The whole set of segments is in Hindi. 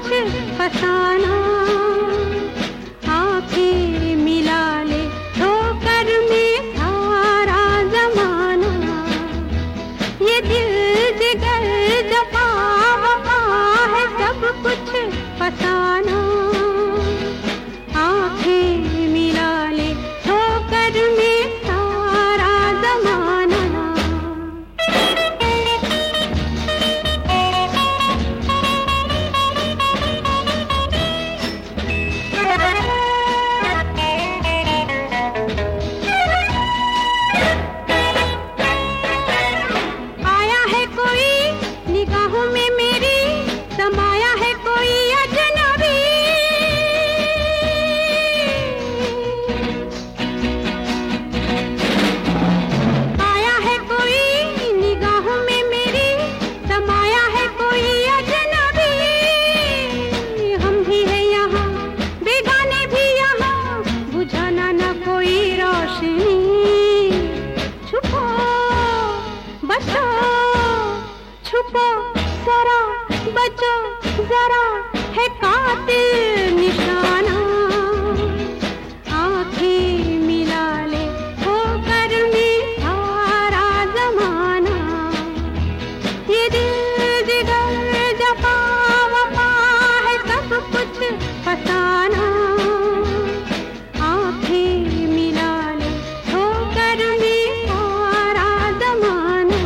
कुछ फसाना, आंखें मिला ले ठोकर में सारा जमाना, ये दिल जिगर जफा वफा है सब कुछ फसाना, आंखें मिला ले ठोकर में सारा जमाना। आया है कोई निगाहों में मेरी, समाया है कोई अजनबी, आया है कोई निगाहों में मेरी, समाया है कोई अजनबी, हम भी है यहाँ बेगाने भी यहाँ, बुझाना ना कोई रोशनी, छुपो बचो छुपो जरा, बचो जरा है कातिल निशाना, आंखें मिला ले ठोकर में सारा जमाना, ये दिल जिगर जफा वफा है सब कुछ फसाना, आंखें मिला ले ठोकर में सारा जमाना।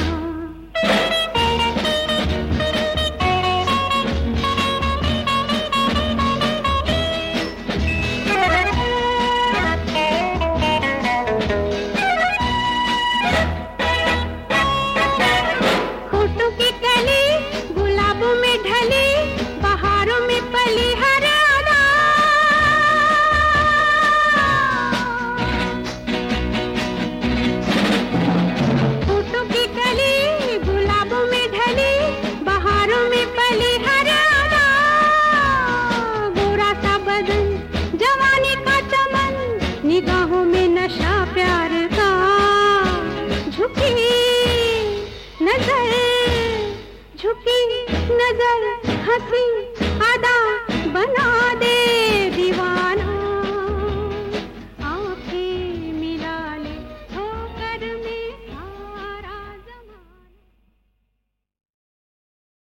होठों की कली गुलाबों में ढली, बहारों में पली हर अदा, होठों की कली गुलाबों में ढली, बहारों में पली हर अदा, गोरा सा बदन जवानी का चमन, निगाहों में नशा प्यार का, झुकी नजर झुकी नजर हंसी